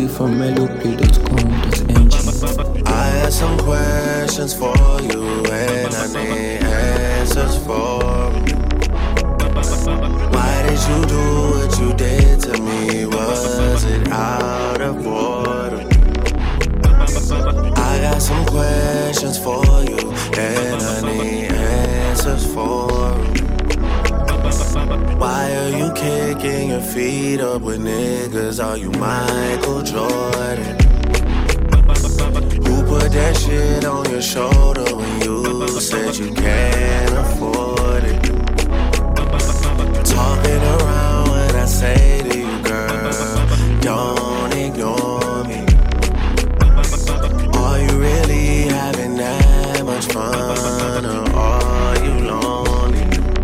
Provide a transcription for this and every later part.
Exclusive from meloplay.com.ng. I have some questions for you and I need answers for them. Why did you do what you did to me? Was it out of boredom? I got some questions for you and I need answers for them. Why are you kicking your feet up with niggas? Are you Michael Jordan? Who put that shit on your shoulder when you said you can't afford it? Talking around what I say to you, girl. Don't ignore me. Are you really having that much fun, or are you lonely?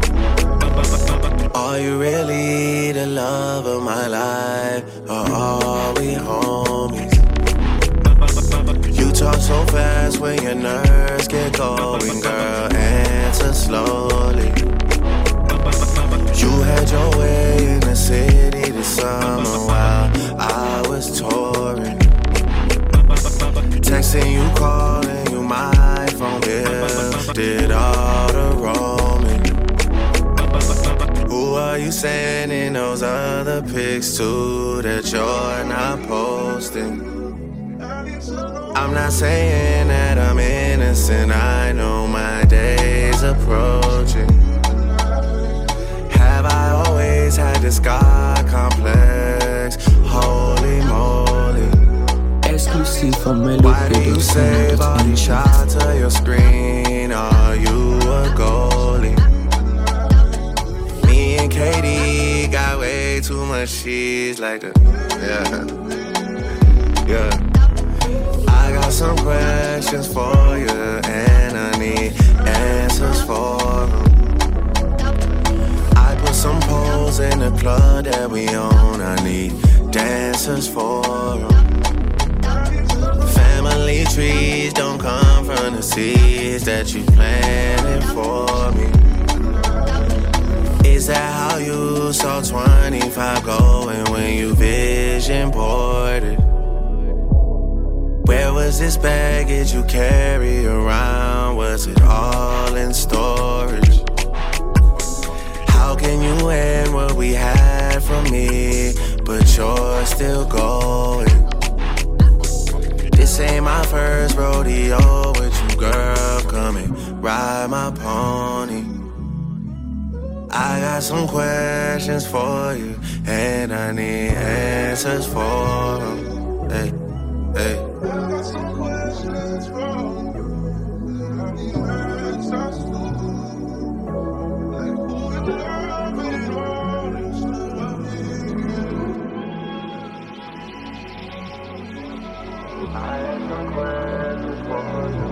Are you really the love of my life, or are we homies? You talk so fast when your nerves get going, girl, answer slowly. You had your way in the city this summer while I was touring. Texting you, calling you, my phone bill did all the roaming. Who are you sending those other pics to that you're not posting? I'm not saying that I'm innocent, I know my day's approaching. Have I always had this God complex? Holy moly. Exclusive from Why do you save all these shots of your screen? Are you a goalie? Me and Katie got way too much cheese like that. Yeah. I got some questions for you and I need answers for them. I put some poles in the club that we own. I need dancers for them. Family trees don't come from the seeds that you planted for me. Is that how you saw 25 going when you vision boarded? Where was this baggage you carry around? Was it all in storage? How can you end what we had from me, but you're still going? This ain't my first rodeo with you, girl. Come and ride my pony. I got some questions for you, and I need answers for them. Hey. I got some questions for you, and I need answers for them. Like who you love and all this stuff. I have some questions for you.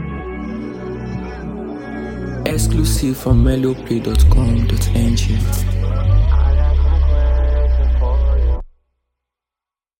Exclusive from meloplay.com.ng.